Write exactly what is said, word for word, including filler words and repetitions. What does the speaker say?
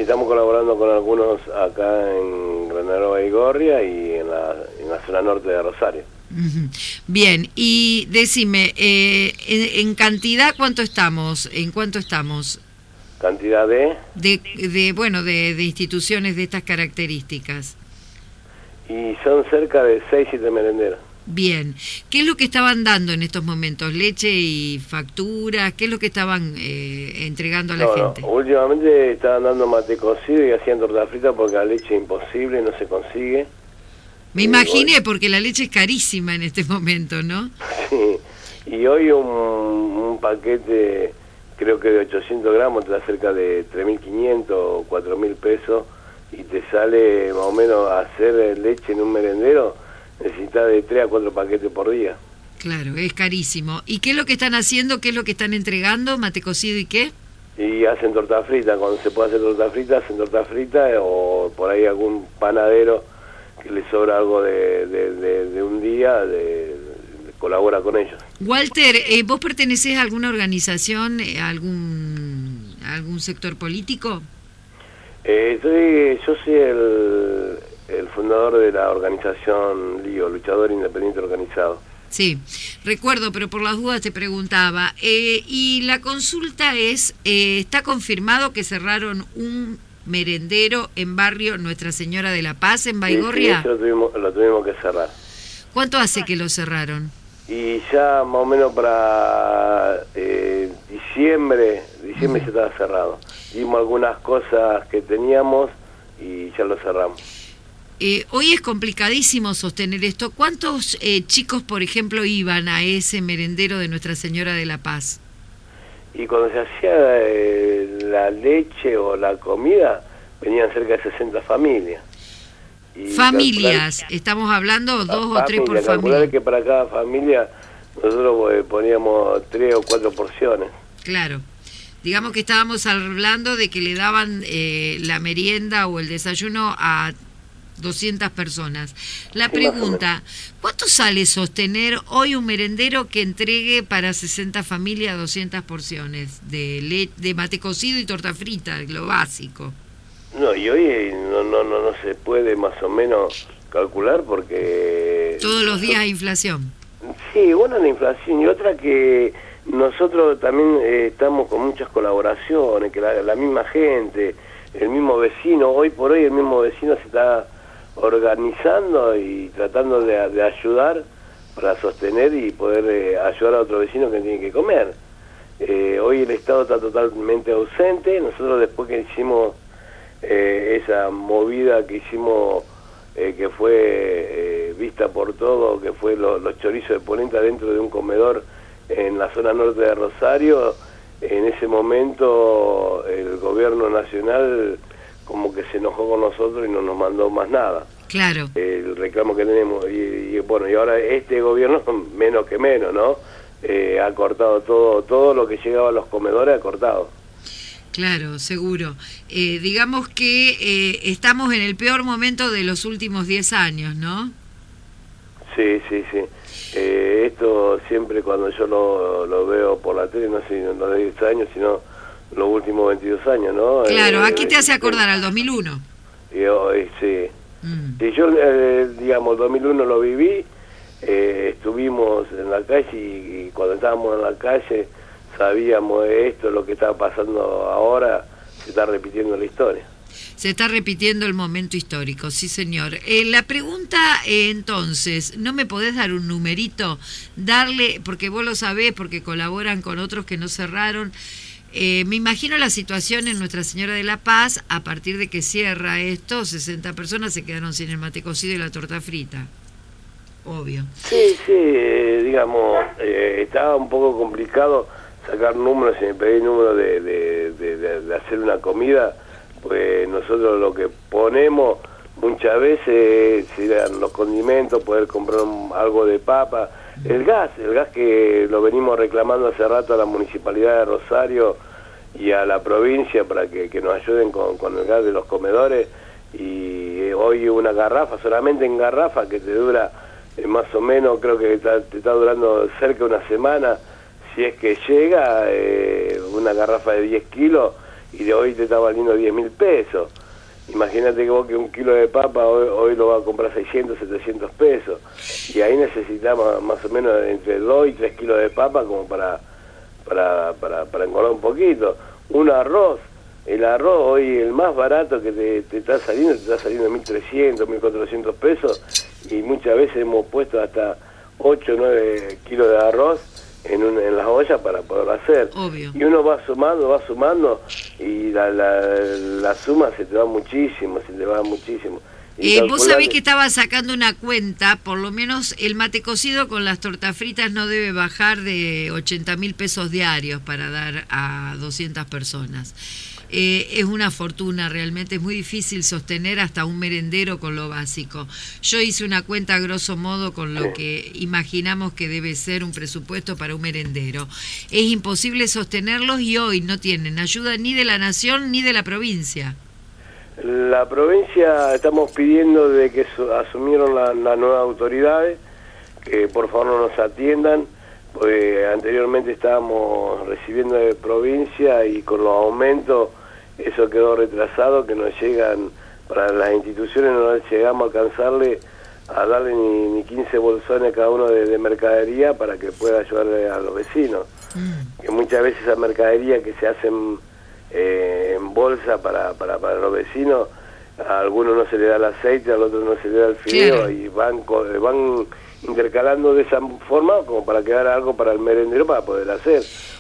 estamos colaborando con algunos acá en Granadero Baigorria y en la, en la zona norte de Rosario. Uh-huh. Bien, y decime, eh, en, en cantidad, ¿cuánto estamos? ¿En cuánto estamos? ¿Cantidad de? De, de bueno, de, de instituciones de estas características. Y son cerca de seis, siete merenderos. Bien, ¿qué es lo que estaban dando en estos momentos? ¿Leche y facturas? ¿Qué es lo que estaban eh, entregando a la no, gente? No, últimamente estaban dando mate cocido y hacían torta frita porque la leche es imposible, no se consigue. Me y imaginé, hoy... porque la leche es carísima en este momento, ¿no? Sí, y hoy un, un paquete, creo que de ochocientos gramos, te da cerca de tres mil quinientos o cuatro mil pesos, y te sale más o menos hacer leche en un merendero, necesitas de tres a cuatro paquetes por día. Claro, es carísimo. ¿Y qué es lo que están haciendo? ¿Qué es lo que están entregando? ¿Mate cocido y qué? Y hacen torta frita, cuando se puede hacer torta frita, hacen torta frita, o por ahí algún panadero que le sobra algo de, de, de, de un día, de, de, colabora con ellos. Walter, eh, ¿vos pertenecés a alguna organización, a algún, a algún sector político? Eh, soy, yo soy el, el fundador de la organización Lío, Luchador Independiente Organizado. Sí, recuerdo, pero por las dudas te preguntaba. Eh, y la consulta es, eh, ¿está confirmado que cerraron un merendero en barrio Nuestra Señora de la Paz, en Baigorria? Sí, sí, eso lo tuvimos, lo tuvimos que cerrar. ¿Cuánto hace que lo cerraron? Y ya más o menos para eh, diciembre, diciembre uh-huh. ya estaba cerrado. Dimos algunas cosas que teníamos y ya lo cerramos. Eh, hoy es complicadísimo sostener esto. ¿Cuántos eh, chicos, por ejemplo, iban a ese merendero de Nuestra Señora de la Paz? Y cuando se hacía eh, la leche o la comida, venían cerca de sesenta familias. Y familias, calcular, estamos hablando dos o tres por familia. Calcular que para cada familia nosotros eh, poníamos tres o cuatro porciones. Claro. Digamos que estábamos hablando de que le daban eh, la merienda o el desayuno a doscientas personas. La sí, pregunta, ¿cuánto sale sostener hoy un merendero que entregue para sesenta familias doscientas porciones de, le de mate cocido y torta frita, lo básico? No, y hoy no, no, no, no se puede más o menos calcular porque... Todos los días hay inflación. Sí, una la inflación y otra que nosotros también eh, estamos con muchas colaboraciones, que la, la misma gente, el mismo vecino, hoy por hoy el mismo vecino se está organizando y tratando de, de ayudar para sostener y poder eh, ayudar a otro vecino que tiene que comer. Eh, hoy el Estado está totalmente ausente. Nosotros después que hicimos eh, esa movida que hicimos, eh, que fue eh, vista por todo, que fue lo, los chorizos de polenta dentro de un comedor en la zona norte de Rosario, en ese momento el gobierno nacional como que se enojó con nosotros y no nos mandó más nada. Claro. El reclamo que tenemos. Y, y bueno, y ahora este gobierno, menos que menos, ¿no? Eh, ha cortado todo, todo lo que llegaba a los comedores ha cortado. Claro, seguro. Eh, digamos que eh, estamos en el peor momento de los últimos diez años, ¿no? Sí, sí, sí. Eh, esto siempre cuando yo lo, lo veo por la tele, no sé, no de diez años, sino los últimos veintidós años, ¿no? Claro, eh, ¿a qué te hace acordar? ¿Al dos mil uno? Yo, eh, sí. Mm. Sí, yo, eh, digamos, dos mil uno lo viví, eh, estuvimos en la calle y, y cuando estábamos en la calle sabíamos esto, lo que está pasando ahora, se está repitiendo la historia. Se está repitiendo el momento histórico, sí señor. Eh, la pregunta eh, entonces, ¿no me podés dar un numerito? Darle, porque vos lo sabés, porque colaboran con otros que no cerraron. Eh, me imagino la situación en Nuestra Señora de la Paz, a partir de que cierra esto, sesenta personas se quedaron sin el mate cocido y la torta frita. Obvio. Sí, sí, eh, digamos, eh, estaba un poco complicado sacar números, si me pedí números de, de, de, de, de hacer una comida, pues nosotros lo que ponemos muchas veces serían los condimentos, poder comprar un, algo de papa, el gas, el gas que lo venimos reclamando hace rato a la Municipalidad de Rosario y a la provincia para que, que nos ayuden con, con el gas de los comedores, y hoy una garrafa, solamente en garrafa que te dura eh, más o menos, creo que está, te está durando cerca de una semana, si es que llega, eh, una garrafa de diez kilos, y de hoy te está valiendo diez mil pesos. Imagínate que vos que un kilo de papa hoy, hoy lo vas a comprar seiscientos, setecientos pesos. Y ahí necesitamos más o menos entre dos y tres kilos de papa como para, para, para, para engordar un poquito. Un arroz, el arroz hoy el más barato que te, te está saliendo, te está saliendo mil trescientos, mil cuatrocientos pesos, y muchas veces hemos puesto hasta ocho o nueve kilos de arroz en, un, en las ollas para poderlo hacer. Obvio. Y uno va sumando, va sumando, y la, la, la suma se te va muchísimo, se te va muchísimo. Eh, vos sabés que estaba sacando una cuenta, por lo menos el mate cocido con las tortas fritas no debe bajar de ochenta mil pesos diarios para dar a doscientas personas. Eh, es una fortuna, realmente es muy difícil sostener hasta un merendero con lo básico. Yo hice una cuenta a grosso modo con lo que imaginamos que debe ser un presupuesto para un merendero. Es imposible sostenerlos y hoy no tienen ayuda ni de la nación ni de la provincia. La provincia estamos pidiendo de que asumieron las la nuevas autoridades, que por favor no nos atiendan, porque anteriormente estábamos recibiendo de provincia y con los aumentos eso quedó retrasado, que no llegan, para las instituciones no llegamos a alcanzarle a darle ni, ni quince bolsones cada uno de, de mercadería para que pueda ayudarle a los vecinos. Mm. Que muchas veces esa mercadería que se hacen eh, en bolsa para, para, para los vecinos, a algunos no se le da el aceite, al otro no se le da el fideo, claro. Y van, van intercalando de esa forma como para quedar algo para el merendero para poder hacer.